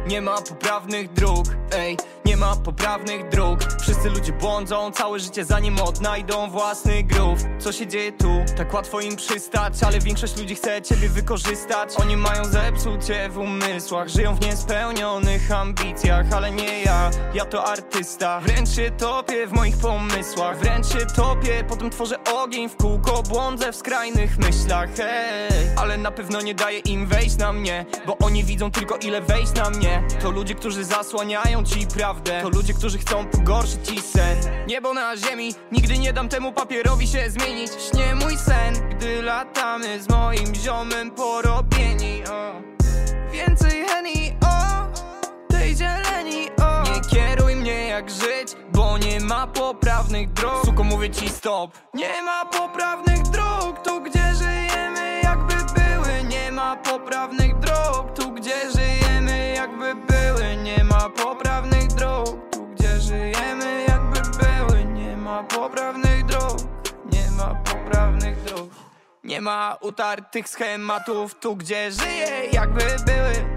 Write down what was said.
Nie ma poprawnych dróg, ej, nie ma poprawnych dróg. Wszyscy ludzie błądzą, całe życie zanim odnajdą własny grów. Co się dzieje tu? Tak łatwo im przystać, ale większość ludzi chce ciebie wykorzystać. Oni mają zepsucie w umysłach, żyją w niespełnionych ambicjach. Ale nie ja, ja to artysta. Wręcz się topię w moich pomysłach, wręcz się topię, potem tworzę ogień w kółko. Błądzę w skrajnych myślach, hej. Ale na pewno nie daję im wejść na mnie, bo oni widzą tylko ile wejść na mnie. To ludzie, którzy zasłaniają ci prawdę, to ludzie, którzy chcą pogorszyć ci sen. Niebo na ziemi, nigdy nie dam temu papierowi się zmienić. Śnie mój sen, gdy latamy z moim ziomem porobieni. Więcej Henny, tej zieleni, Nie kieruj mnie jak żyć, bo nie ma poprawnych dróg. Suko, mówię ci stop. Nie ma poprawnych dróg, tu gdzie żyjemy jakby były. Nie ma poprawnych dróg, tu gdzie żyjemy jakby były. Nie ma poprawnych dróg, tu gdzie żyjemy jakby były. Nie ma poprawnych dróg, nie ma poprawnych dróg. Nie ma utartych schematów, tu gdzie żyję jakby były.